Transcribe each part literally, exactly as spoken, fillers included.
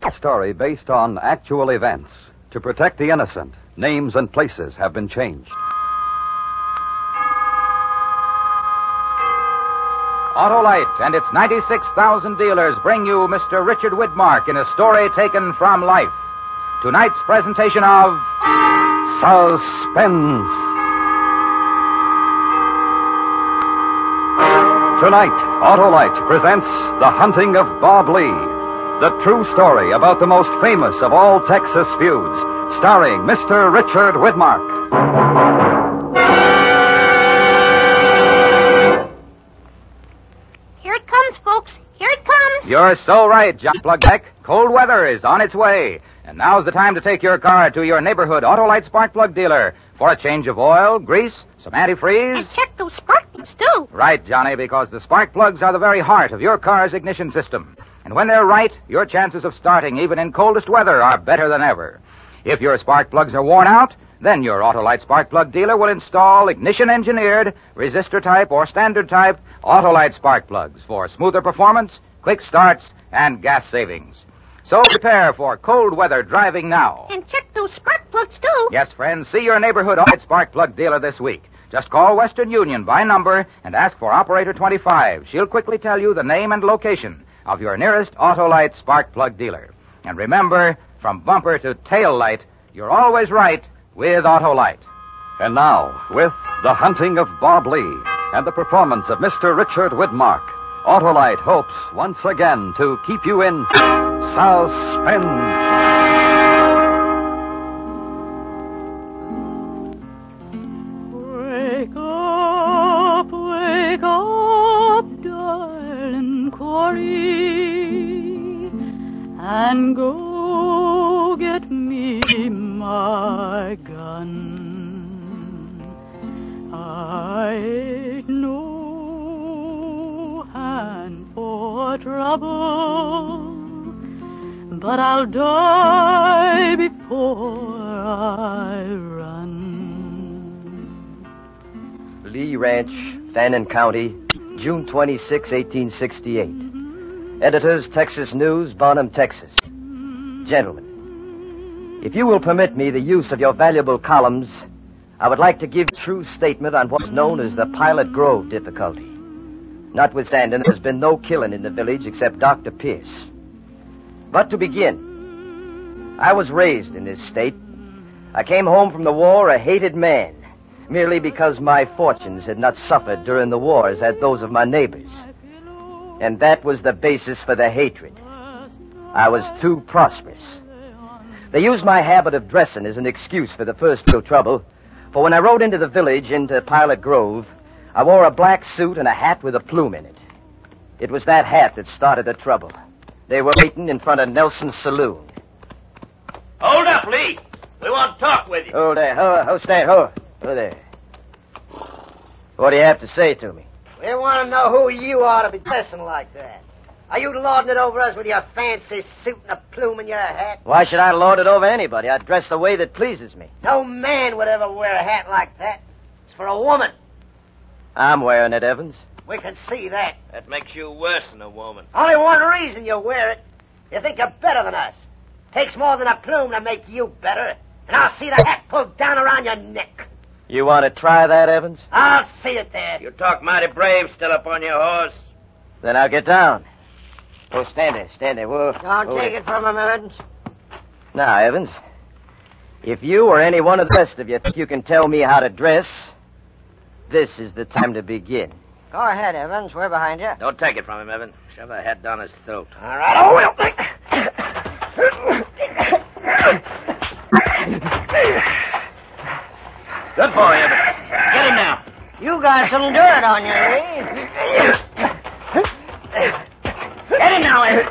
story based on actual events. To protect the innocent, names and places have been changed. Autolite and its ninety-six thousand dealers bring you Mister Richard Widmark in a story taken from life. Tonight's presentation of Suspense. Tonight, Autolite presents The Hunting of Bob Lee, the true story about the most famous of all Texas feuds, starring Mister Richard Widmark. Here it comes, folks. Here it comes. You're so right, John Plugbeck. Cold weather is on its way. And now's the time to take your car to your neighborhood Autolite spark plug dealer for a change of oil, grease, some antifreeze. And check those spark plugs, too. Right, Johnny, because the spark plugs are the very heart of your car's ignition system. And when they're right, your chances of starting even in coldest weather are better than ever. If your spark plugs are worn out, then your Autolite spark plug dealer will install ignition-engineered, resistor-type or standard-type Autolite spark plugs for smoother performance, quick starts, and gas savings. So prepare for cold weather driving now. And check those spark plugs, too. Yes, friends, see your neighborhood Autolite spark plug dealer this week. Just call Western Union by number and ask for Operator twenty-five. She'll quickly tell you the name and location of your nearest Autolite spark plug dealer. And remember, from bumper to tail light, you're always right with Autolite. And now, with The Hunting of Bob Lee and the performance of Mister Richard Widmark, Autolite hopes once again to keep you in suspense. Wake up, wake up, darling Corey, and go get me my gun. I ain't no hand for trouble, but I'll die before I run. Lee Ranch, Fannin County, June twenty-sixth, eighteen sixty-eight. Editors, Texas News, Bonham, Texas. Gentlemen, if you will permit me the use of your valuable columns, I would like to give a true statement on what's known as the Pilot Grove difficulty. Notwithstanding, there's been no killing in the village except Doctor Pierce. But to begin, I was raised in this state. I came home from the war a hated man, merely because my fortunes had not suffered during the war as had those of my neighbors. And that was the basis for the hatred. I was too prosperous. They used my habit of dressing as an excuse for the first real trouble, for when I rode into the village, into Pilot Grove, I wore a black suit and a hat with a plume in it. It was that hat that started the trouble. They were waiting in front of Nelson's saloon. Hold up, Lee. We want to talk with you. Hold there. Hold, hold, stand. Hold. Hold there. What do you have to say to me? We want to know who you are to be dressing like that. Are you lording it over us with your fancy suit and a plume in your hat? Why should I lord it over anybody? I dress the way that pleases me. No man would ever wear a hat like that. It's for a woman. I'm wearing it, Evans. We can see that. That makes you worse than a woman. Only one reason you wear it. You think you're better than us. Takes more than a plume to make you better. And I'll see the hat pulled down around your neck. You want to try that, Evans? I'll see it there. You talk mighty brave still up on your horse. Then I'll get down. Oh, stand there, stand there. Whoa. Don't Whoa. take it from him, Evans. Now, Evans, if you or any one of the rest of you think you can tell me how to dress, this is the time to begin. Go ahead, Evans. We're behind you. Don't take it from him, Evan. Shove a hat down his throat. All right, I will. Good boy, Evan. Get him now. You got some dirt on you, Lee. Get him now, Evans.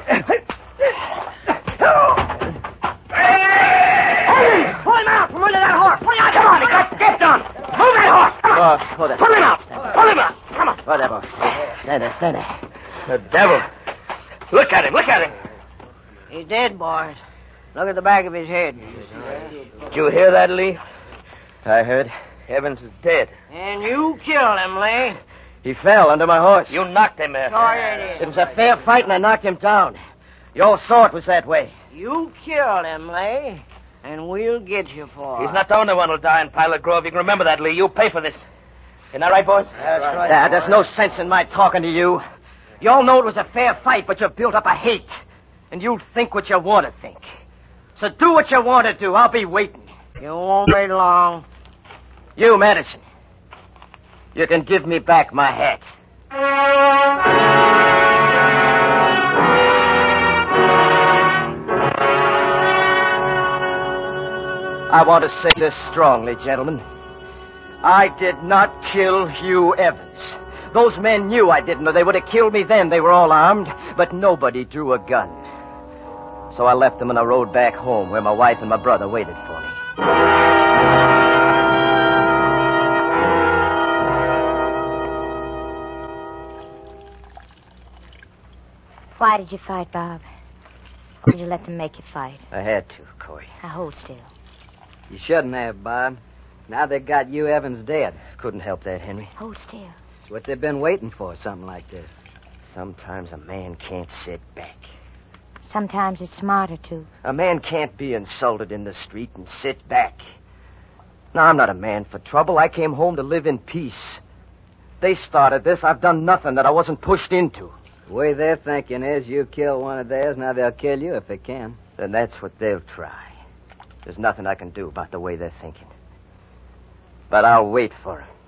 Pull him out from under that horse. Pull him out. Come on, he got stepped on. Move that horse. Come on. Oh, hold it. Pull him out. Pull him out. Come on. Whatever. Stand there, stand there. The devil. Look at him, look at him. He's dead, boys. Look at the back of his head. Did you hear that, Lee? I heard. Evans is dead. And you killed him, Lee. He fell under my horse. You knocked him there. Sure you did. It was a fair fight, and I knocked him down. Your sort was that way. You killed him, Lee, and we'll get you for it. He's not the only one who'll die in Pilot Grove. You can remember that, Lee. You pay for this. Isn't that right, boys? That's right. Yeah, there's no sense in my talking to you. You all know it was a fair fight, but you built up a hate. And you'll think what you want to think. So do what you want to do. I'll be waiting. You won't wait long. You, Madison. You can give me back my hat. I want to say this strongly, gentlemen. I did not kill Hugh Evans. Those men knew I didn't, or they would have killed me then. They were all armed, but nobody drew a gun. So I left them and I rode back home where my wife and my brother waited for me. Why did you fight, Bob? Or did you let them make you fight? I had to, Coy. Now hold still. You shouldn't have, Bob. Now they got you Evans dead. Couldn't help that, Henry. Hold still. It's what they've been waiting for, something like this. Sometimes a man can't sit back. Sometimes it's smarter to. A man can't be insulted in the street and sit back. No, I'm not a man for trouble. I came home to live in peace. They started this. I've done nothing that I wasn't pushed into. The way they're thinking is you kill one of theirs, now they'll kill you if they can. Then that's what they'll try. There's nothing I can do about the way they're thinking. But I'll wait for them.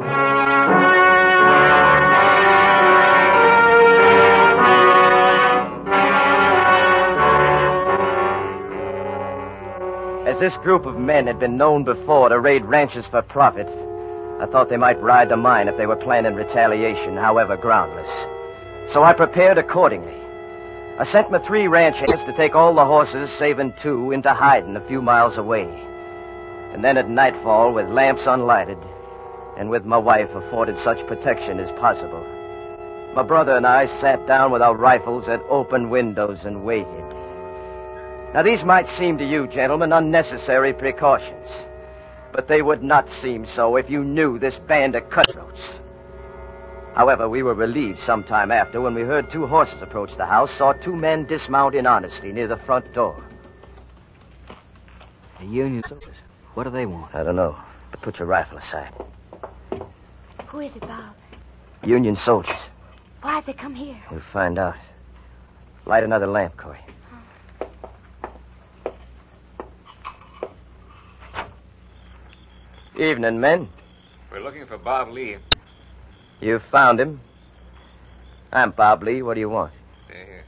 As this group of men had been known before to raid ranches for profit, I thought they might ride to mine if they were planning retaliation, however groundless. So I prepared accordingly. I sent my three ranch hands to take all the horses, saving two, into hiding a few miles away. And then at nightfall, with lamps unlighted, and with my wife afforded such protection as possible, my brother and I sat down with our rifles at open windows and waited. Now, these might seem to you, gentlemen, unnecessary precautions, but they would not seem so if you knew this band of cutthroats. However, we were relieved sometime after when we heard two horses approach the house, saw two men dismount in honesty near the front door. The Union soldiers. What do they want? I don't know, but put your rifle aside. Who is it, Bob? Union soldiers. Why'd they come here? We'll find out. Light another lamp, Coy. Evening, men. We're looking for Bob Lee. You found him. I'm Bob Lee. What do you want? Stay here.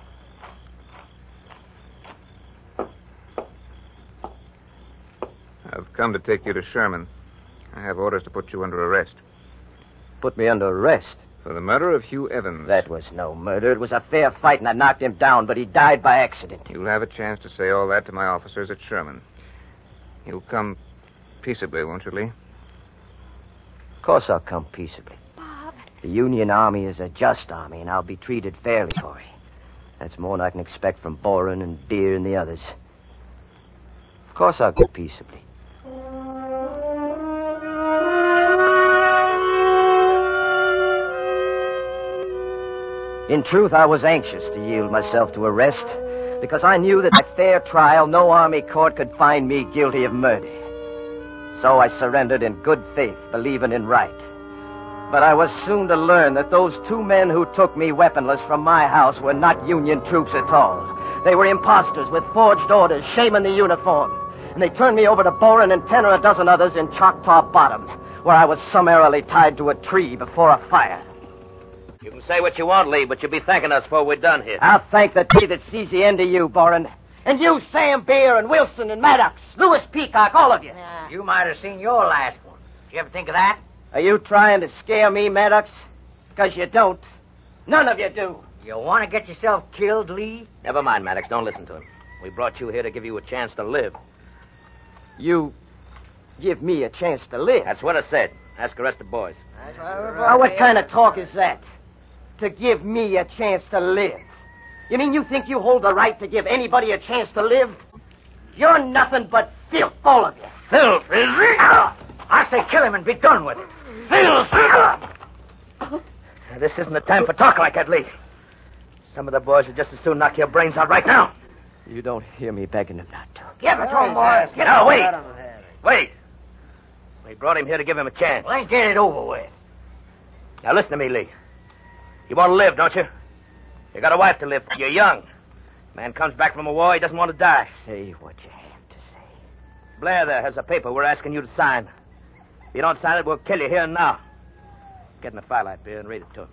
I've come to take you to Sherman. I have orders to put you under arrest. Put me under arrest? For the murder of Hugh Evans. That was no murder. It was a fair fight, and I knocked him down, but he died by accident. You'll have a chance to say all that to my officers at Sherman. You'll come peaceably, won't you, Lee? Of course I'll come peaceably. Bob. The Union Army is a just army, and I'll be treated fairly, Coy. That's more than I can expect from Boren and Deere and the others. Of course I'll go peaceably. In truth, I was anxious to yield myself to arrest because I knew that by fair trial, no army court could find me guilty of murder. So I surrendered in good faith, believing in right. But I was soon to learn that those two men who took me weaponless from my house were not Union troops at all. They were imposters with forged orders, shaming the uniform. And they turned me over to Boren and ten or a dozen others in Choctaw Bottom, where I was summarily tied to a tree before a fire. You can say what you want, Lee, but you'll be thanking us before we're done here. I'll thank the tree that sees the end of you, Boren. And you, Sam Beer and Wilson and Maddox, Lewis Peacock, all of you. Uh, you might have seen your last one. Did you ever think of that? Are you trying to scare me, Maddox? Because you don't. None of you do. You want to get yourself killed, Lee? Never mind, Maddox. Don't listen to him. We brought you here to give you a chance to live. You give me a chance to live? That's what I said. Ask the rest of the boys. Now, what kind of talk is that? To give me a chance to live? You mean you think you hold the right to give anybody a chance to live? You're nothing but filth, all of you. Filth, is it? I say kill him and be done with it. Filth! This isn't the time for talk like that, Lee. Some of the boys would just as soon knock your brains out right now. You don't hear me begging him not to. Give it to him, boys. Get out. Wait. Wait. We brought him here to give him a chance. Let's get it over with. Now listen to me, Lee. You want to live, don't you? You got a wife to live for. You're young. Man comes back from a war, he doesn't want to die. Say what you have to say. Blair there has a paper we're asking you to sign. If you don't sign it, we'll kill you here and now. Get in the firelight, Beer, and read it to him.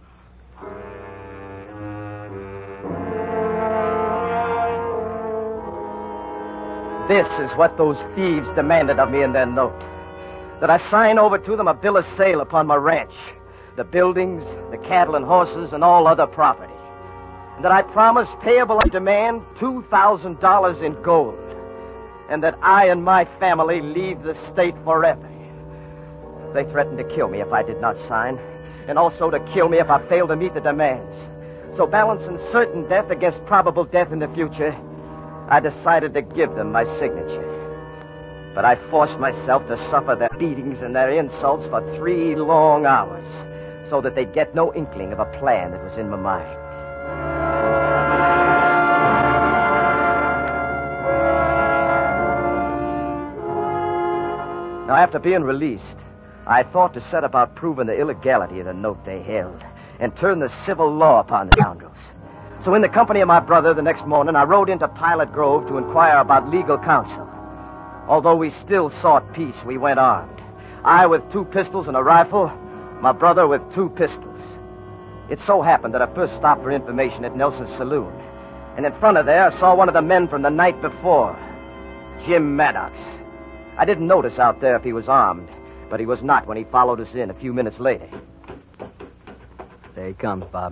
This is what those thieves demanded of me in their note. That I sign over to them a bill of sale upon my ranch, the buildings, the cattle and horses, and all other property. And that I promise payable on demand two thousand dollars in gold. And that I and my family leave the state forever. They threatened to kill me if I did not sign, and also to kill me if I failed to meet the demands. So balancing certain death against probable death in the future, I decided to give them my signature. But I forced myself to suffer their beatings and their insults for three long hours, so that they'd get no inkling of a plan that was in my mind. Now, after being released, I thought to set about proving the illegality of the note they held and turn the civil law upon the scoundrels. So in the company of my brother the next morning, I rode into Pilot Grove to inquire about legal counsel. Although we still sought peace, we went armed. I with two pistols and a rifle, my brother with two pistols. It so happened that I first stopped for information at Nelson's saloon. And in front of there, I saw one of the men from the night before, Jim Maddox. I didn't notice out there if he was armed, but he was not when he followed us in a few minutes later. There he comes, Bob.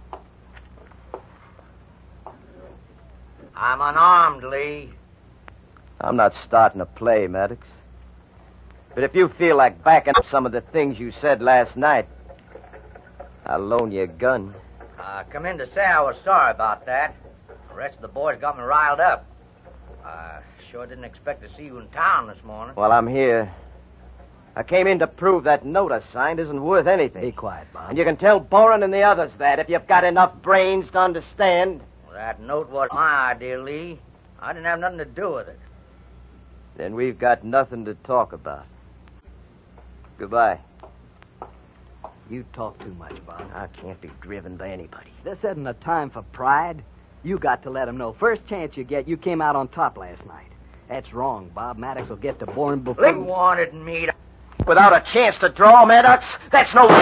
I'm unarmed, Lee. I'm not starting to play, Maddox. But if you feel like backing up some of the things you said last night, I'll loan you a gun. I come in to say I was sorry about that. The rest of the boys got me riled up. I sure didn't expect to see you in town this morning. Well, I'm here. I came in to prove that note I signed isn't worth anything. Be quiet, Bob. And you can tell Boren and the others that if you've got enough brains to understand. Well, that note was my idea, Lee. I didn't have nothing to do with it. Then we've got nothing to talk about. Goodbye. You talk too much, Bob. I can't be driven by anybody. This isn't a time for pride. You got to let them know. First chance you get, you came out on top last night. That's wrong. Bob Maddox will get to Boren before... They wanted me to... Without a chance to draw, Maddox? That's no...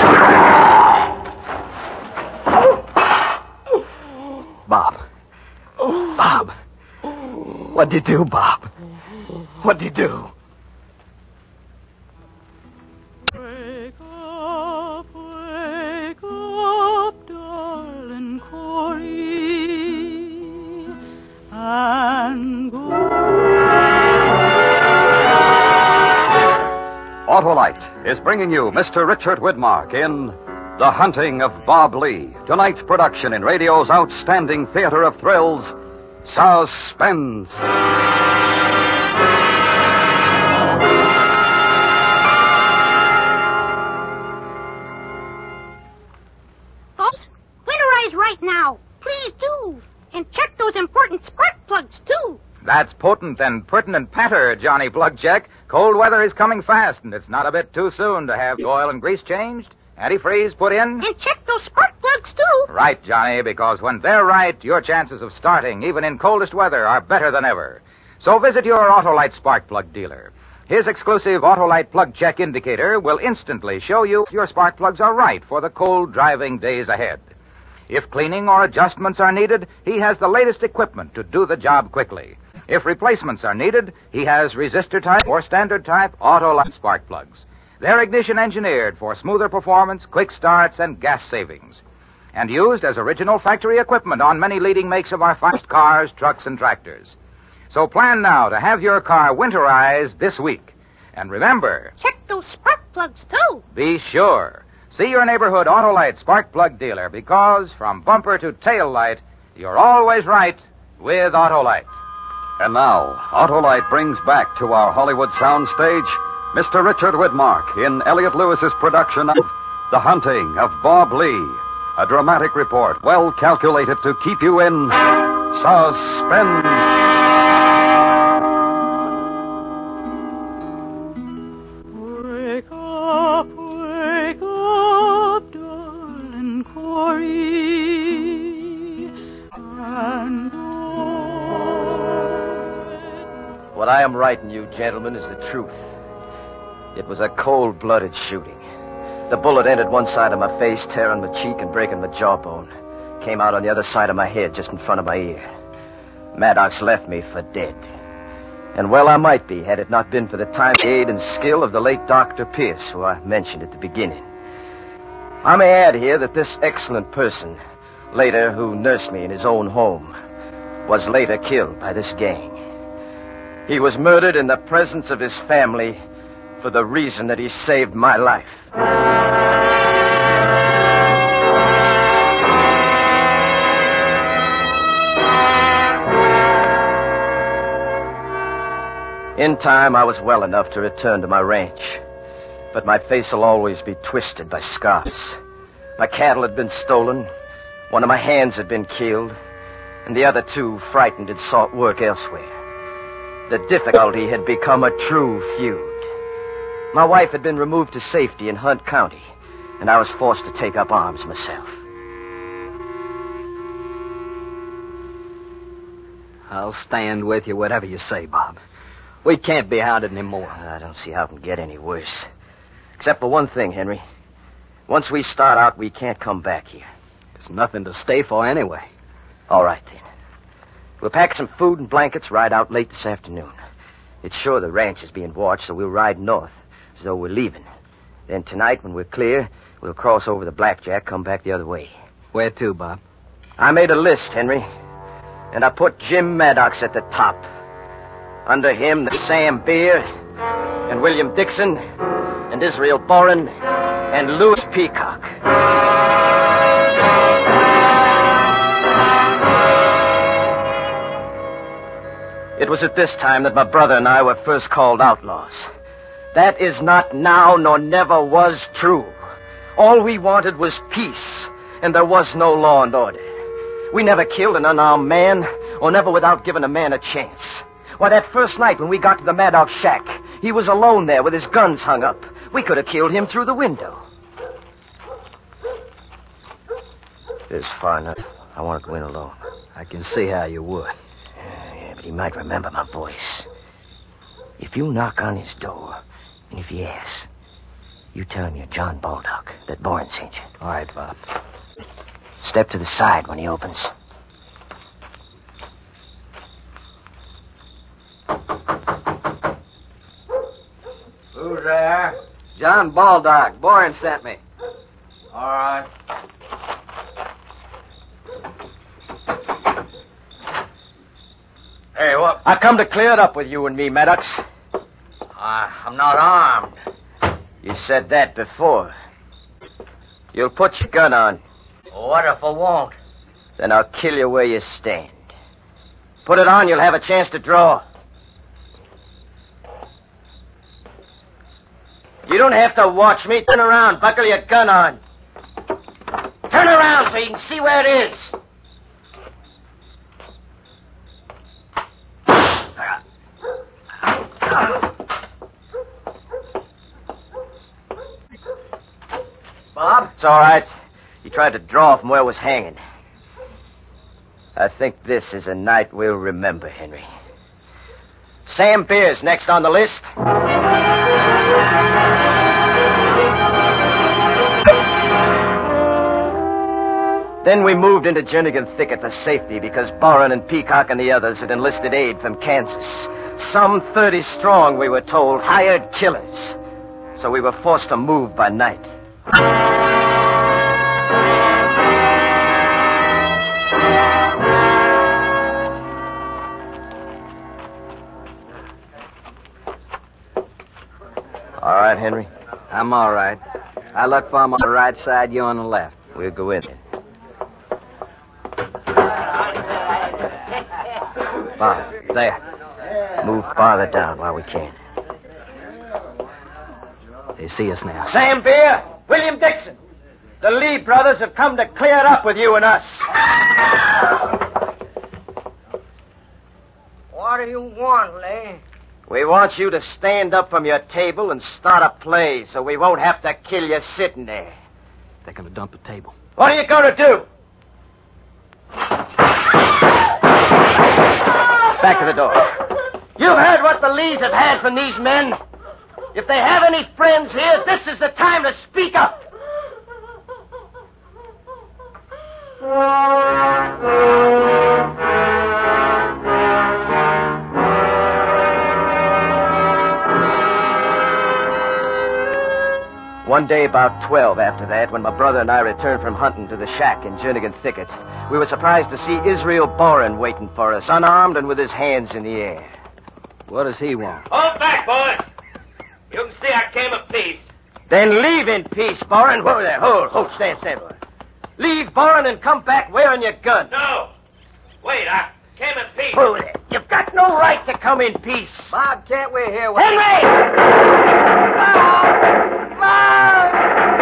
Bob. Bob. What'd you do, Bob? What'd you do? Wake up, wake up, darling Corey, and go. Autolite is bringing you Mister Richard Widmark in The Hunting of Bob Lee, tonight's production in radio's outstanding theater of thrills, Suspense. Folks, winterize right now. Please do. And check those important spark plugs, too. That's potent and pertinent patter, Johnny Plugcheck. Cold weather is coming fast, and it's not a bit too soon to have the oil and grease changed, antifreeze put in. And check those spark plugs, too. Right, Johnny, because when they're right, your chances of starting, even in coldest weather, are better than ever. So visit your Autolite spark plug dealer. His exclusive Autolite plug check indicator will instantly show you if your spark plugs are right for the cold driving days ahead. If cleaning or adjustments are needed, he has the latest equipment to do the job quickly. If replacements are needed, he has resistor type or standard type Autolite spark plugs. They're ignition engineered for smoother performance, quick starts, and gas savings. And used as original factory equipment on many leading makes of our fast cars, trucks, and tractors. So plan now to have your car winterized this week. And remember... Check those spark plugs, too. Be sure. See your neighborhood Autolite spark plug dealer, because from bumper to tail light, you're always right with Autolite. And now, Autolite brings back to our Hollywood soundstage Mister Richard Widmark in Elliot Lewis's production of The Hunting of Bob Lee, A dramatic report well calculated to keep you in suspense. Wake up, wake up, darling Corey, and What I am writing you, gentlemen, is the truth. It was a cold-blooded shooting. The bullet entered one side of my face, tearing my cheek and breaking my jawbone. Came out on the other side of my head, just in front of my ear. Maddox left me for dead. And well I might be, had it not been for the time, aid, and skill of the late Doctor Pierce, who I mentioned at the beginning. I may add here that this excellent person, later who nursed me in his own home, was later killed by this gang. He was murdered in the presence of his family for the reason that he saved my life. In time, I was well enough to return to my ranch. But my face will always be twisted by scars. My cattle had been stolen. One of my hands had been killed. And the other two frightened had sought work elsewhere. The difficulty had become a true feud. My wife had been removed to safety in Hunt County, and I was forced to take up arms myself. I'll stand with you, whatever you say, Bob. We can't be hounded anymore. I don't see how it can get any worse. Except for one thing, Henry. Once we start out, we can't come back here. There's nothing to stay for anyway. All right, then. We'll pack some food and blankets, ride out late this afternoon. It's sure the ranch is being watched, so we'll ride north, as though we're leaving. Then tonight, when we're clear, we'll cross over the Blackjack, come back the other way. Where to, Bob? I made a list, Henry, and I put Jim Maddox at the top. Under him, the Sam Beer, and William Dixon, and Israel Boren, and Louis Peacock. It was at this time that my brother and I were first called outlaws. That is not now, nor never was true. All we wanted was peace, and there was no law and order. We never killed an unarmed man, or never without giving a man a chance. Why, that first night when we got to the Maddox shack, he was alone there with his guns hung up. We could have killed him through the window. This is far enough. I want to go in alone. I can see how you would. Yeah, but he might remember my voice. If you knock on his door, and if he asks, you tell him you're John Baldock, that Boren sent you. All right, Bob. Step to the side when he opens. Who's there? John Baldock. Boren sent me. All right. Hey, what? I've come to clear it up with you and me, Maddox. Uh, I'm not armed. You said that before. You'll put your gun on. What if I won't? Then I'll kill you where you stand. Put it on, you'll have a chance to draw. You don't have to watch me. Turn around, buckle your gun on. Turn around so you can see where it is. Bob? It's all right. You tried to draw from where I was hanging. I think this is a night we'll remember, Henry. Sam Beer's next on the list. Then we moved into Jernigan Thicket for safety because Boren and Peacock and the others had enlisted aid from Kansas. Some thirty strong, we were told, hired killers. So we were forced to move by night. All right, Henry? I'm all right. I look for him on the right side, you on the left. We'll go in. Bob, there. Move farther down while we can. They see us now. Sam Beer, William Dixon. The Lee brothers have come to clear it up with you and us. What do you want, Lee? We want you to stand up from your table and start a play so we won't have to kill you sitting there. They're going to dump the table. What are you going to do? Back to the door. You've heard what the Lees have had from these men. If they have any friends here, this is the time to speak up. One day about twelve after that, when my brother and I returned from hunting to the shack in Jernigan Thicket, we were surprised to see Israel Boren waiting for us, unarmed and with his hands in the air. What does he want? Hold back, boys. You can see I came of peace. Then leave in peace, Boren. Whoa there. Hold, hold, stand, stand. Leave, Boren, and come back wearing your gun. No. Wait, I came in peace. Hold there. You've got no right to come in peace. Bob, can't we hear what... Henry! Bob! Bob!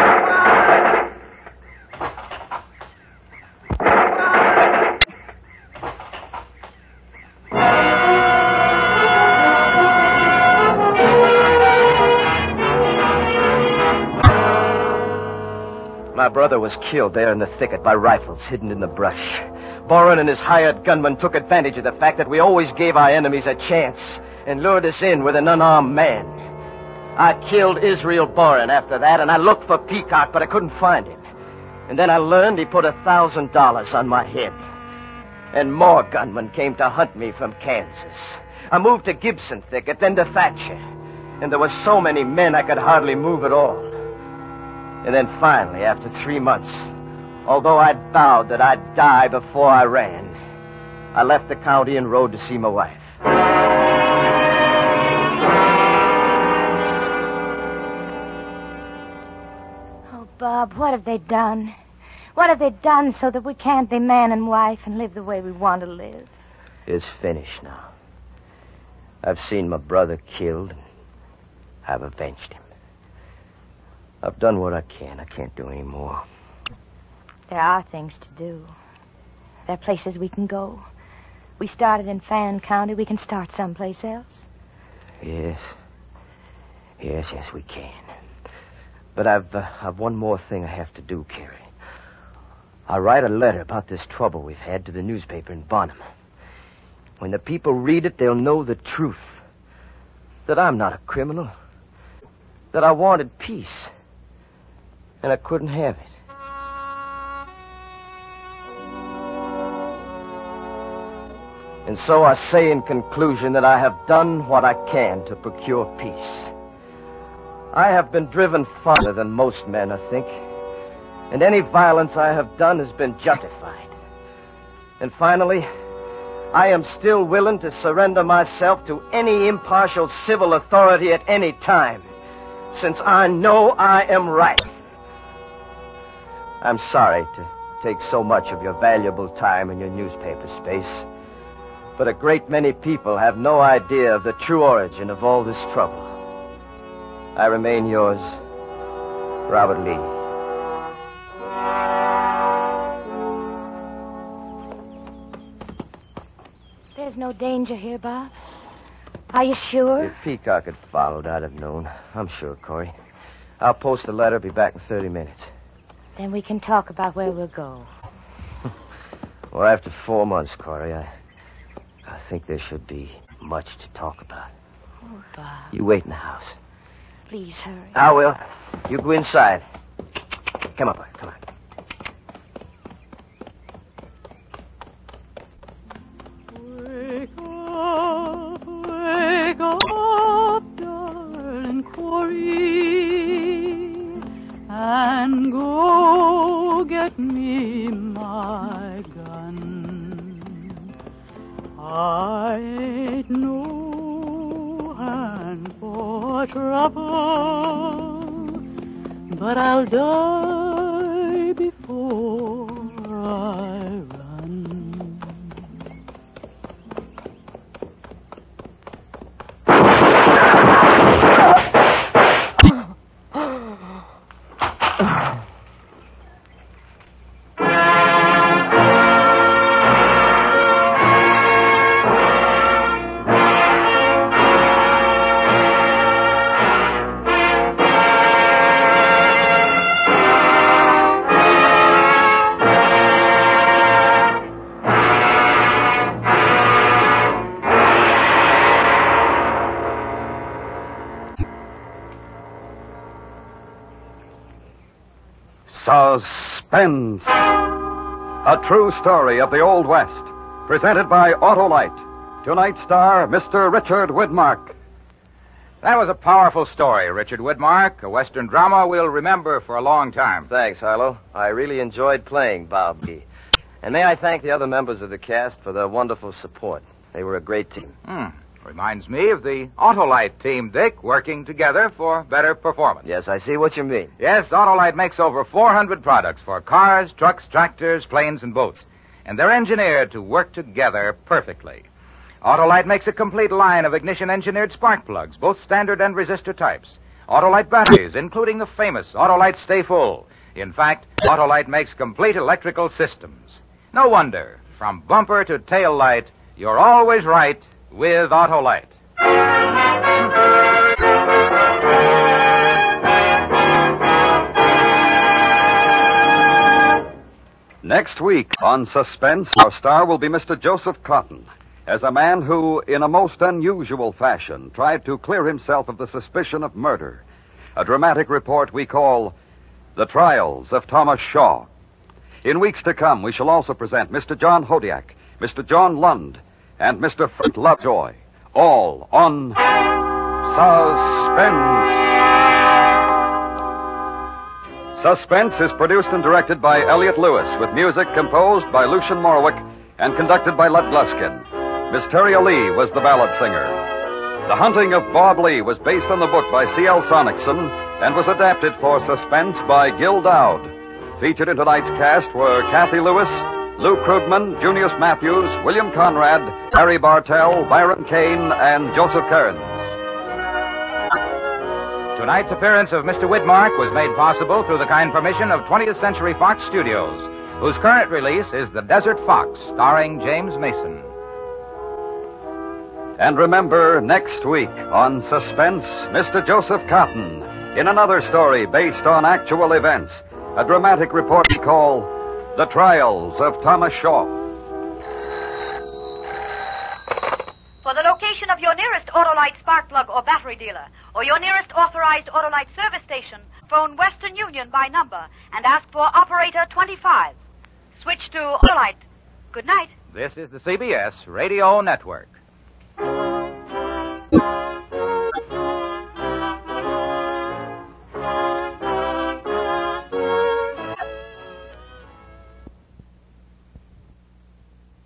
My brother was killed there in the thicket by rifles hidden in the brush. Boren and his hired gunmen took advantage of the fact that we always gave our enemies a chance and lured us in with an unarmed man. I killed Israel Boren after that, and I looked for Peacock, but I couldn't find him. And then I learned he put a thousand dollars on my head. And more gunmen came to hunt me from Kansas. I moved to Gibson Thicket, then to Thatcher. And there were so many men I could hardly move at all. And then finally, after three months, although I'd vowed that I'd die before I ran, I left the county and rode to see my wife. Oh, Bob, what have they done? What have they done so that we can't be man and wife and live the way we want to live? It's finished now. I've seen my brother killed, and I've avenged him. I've done what I can. I can't do any more. There are things to do. There are places we can go. We started in Fannin County. We can start someplace else. Yes. Yes, yes, we can. But I've, uh, I've one more thing I have to do, Carrie. I'll write a letter about this trouble we've had to the newspaper in Bonham. When the people read it, they'll know the truth. That I'm not a criminal. That I wanted peace. And I couldn't have it. And so I say in conclusion that I have done what I can to procure peace. I have been driven farther than most men, I think. And any violence I have done has been justified. And finally, I am still willing to surrender myself to any impartial civil authority at any time, since I know I am right. I'm sorry to take so much of your valuable time in your newspaper space, but a great many people have no idea of the true origin of all this trouble. I remain yours, Robert Lee. There's no danger here, Bob. Are you sure? If Peacock had followed, I'd have known. I'm sure, Corey. I'll post a letter, be back in thirty minutes. Then we can talk about where we'll go. Well, after four months, Corey, I, I think there should be much to talk about. Oh, Bob. You wait in the house. Please hurry. I will. You go inside. Come on, boy. Come on. Wake up, wake up, darling Corey, and go get me my gun. I ain't no hand for trouble, but I'll die before I run. Suspense. A true story of the Old West. Presented by Autolite. Tonight's star, Mister Richard Widmark. That was a powerful story, Richard Widmark. A Western drama we'll remember for a long time. Thanks, Harlow. I really enjoyed playing Bob Lee. And may I thank the other members of the cast for their wonderful support. They were a great team. Hmm. Reminds me of the Autolite team, Dick, working together for better performance. Yes, I see what you mean. Yes, Autolite makes over four hundred products for cars, trucks, tractors, planes, and boats. And they're engineered to work together perfectly. Autolite makes a complete line of ignition-engineered spark plugs, both standard and resistor types. Autolite batteries, including the famous Autolite Stay Full. In fact, Autolite makes complete electrical systems. No wonder, from bumper to tail light, you're always right with Autolite. Next week on Suspense, our star will be Mister Joseph Cotton, as a man who, in a most unusual fashion, tried to clear himself of the suspicion of murder. A dramatic report we call The Trials of Thomas Shaw. In weeks to come, we shall also present Mister John Hodiak, Mister John Lund, and Mister Frank Lovejoy, all on Suspense. Suspense is produced and directed by Elliot Lewis, with music composed by Lucian Morwick and conducted by Lud Gluskin. Miss Terria Lee was the ballad singer. The Hunting of Bob Lee was based on the book by C L Sonicson and was adapted for Suspense by Gil Dowd. Featured in tonight's cast were Kathy Lewis, Lou Krugman, Junius Matthews, William Conrad, Harry Bartell, Byron Kane, and Joseph Kearns. Tonight's appearance of Mister Widmark was made possible through the kind permission of twentieth Century Fox Studios, whose current release is The Desert Fox, starring James Mason. And remember, next week on Suspense, Mister Joseph Cotton, in another story based on actual events, a dramatic report we call The Trials of Thomas Shaw. For the location of your nearest Autolite spark plug or battery dealer, or your nearest authorized Autolite service station, phone Western Union by number and ask for operator twenty-five. Switch to Autolite. Good night. This is the C B S Radio Network.